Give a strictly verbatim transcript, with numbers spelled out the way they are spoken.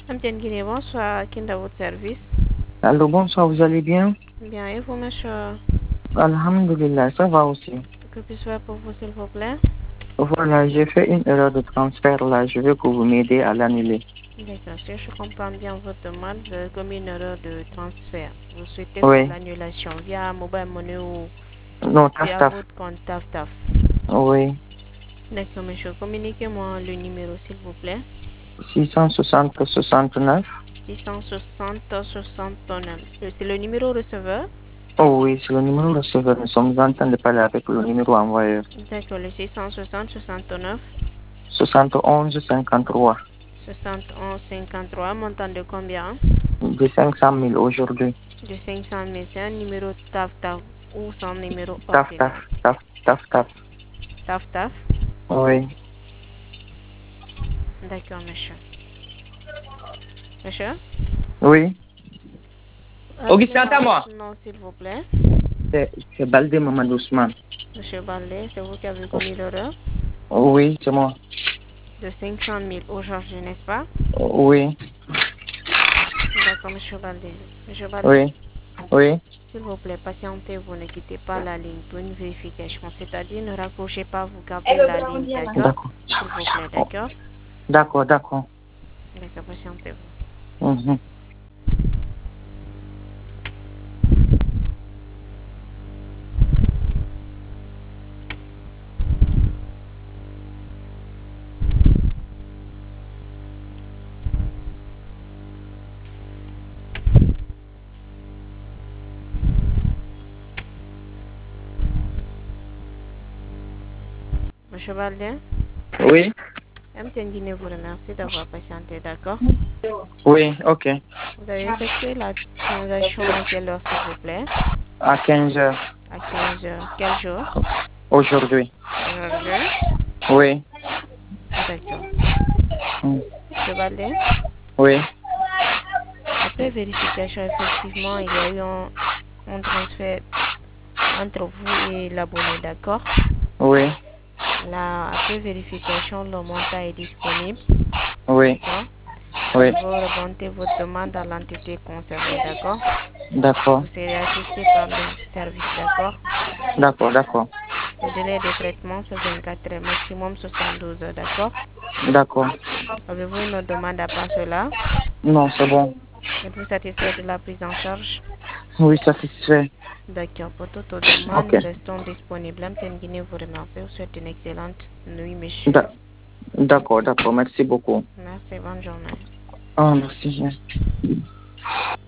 Amtienne Guinée, bonsoir. Qui est à votre service? Allô, bonsoir, vous allez bien? Bien, et vous, monsieur? Alhamdulillah, ça va aussi. Que puis-je faire pour vous, s'il vous plaît? Voilà, j'ai fait une erreur de transfert là, je veux que vous m'aidiez à l'annuler. D'accord, si je comprends bien votre demande, vous avez commis une erreur de transfert. Vous souhaitez faire Oui, l'annulation via mobile money ou non, taf via taf. votre compte T A F T A F. Oui, D'accord, monsieur. Communiquez-moi le numéro, s'il vous plaît. six cent soixante soixante-neuf. six cent soixante soixante-neuf. Euh, C'est le numéro receveur? Oh oui, c'est le numéro receveur. Nous sommes en train de parler avec le numéro envoyeur. D'accord, le six cent soixante soixante-neuf soixante et onze cinquante-trois. soixante-onze cinquante-trois. Montant de combien? De cinq cent mille aujourd'hui. De cinq cent mille. C'est un numéro T A F T A F ou son numéro Taf taf, ordinaire? taf taf taf. T A F T A F? Oui, D'accord, monsieur. Monsieur? oui. Augustin, à Rappelez-moi moi. votre nom, s'il vous plaît. C'est c'est Baldé Mamadou Ousmane. Monsieur Ballet, c'est vous qui avez commis l'erreur Oui, c'est moi. de cinq cent mille aujourd'hui, n'est-ce pas? Oui, D'accord, monsieur Ballet. Monsieur Ballet, oui, oui. s'il vous plaît, patientez, vous ne quittez pas la ligne pour une vérification. C'est-à-dire, ne raccrochez pas, vous gardez la ligne, d'accord? D'accord. S'il vous plaît, Oh, d'accord? d'accord, d'accord. D'accord, patientez-vous. Mhm. Monsieur Ballet, Oui, M T N Guinée vous remercie d'avoir patienté, d'accord? oui, ok. Vous avez effectué la transaction à quelle heure, s'il vous plaît? À quinze heures À quinze heures. Quel jour? aujourd'hui. Aujourd'hui? Oui. D'accord. Mm. Monsieur Ballet, Oui, après vérification, effectivement, il y a eu un, un transfert entre vous et l'abonné, d'accord? oui, Là, après vérification, le montant est disponible, oui, d'accord? oui. Je vais remonter votre demande à l'entité concernée, d'accord? Et D'accord, vous serez assisté par le service, d'accord? d'accord, d'accord, Le délai de traitement, c'est vingt-quatre heures, maximum soixante-douze heures, d'accord? d'accord. Avez-vous une autre demande à part cela? Non, c'est bon. Êtes-vous satisfait de la prise en charge? Oui, satisfait. D'accord, pour toute autre demande, Ok. nous restons disponibles. M T N Guinée vous remercie. Vous souhaite une excellente nuit, monsieur. D'a- D'accord, d'accord. Merci beaucoup. Merci, bonne journée. Ah, merci.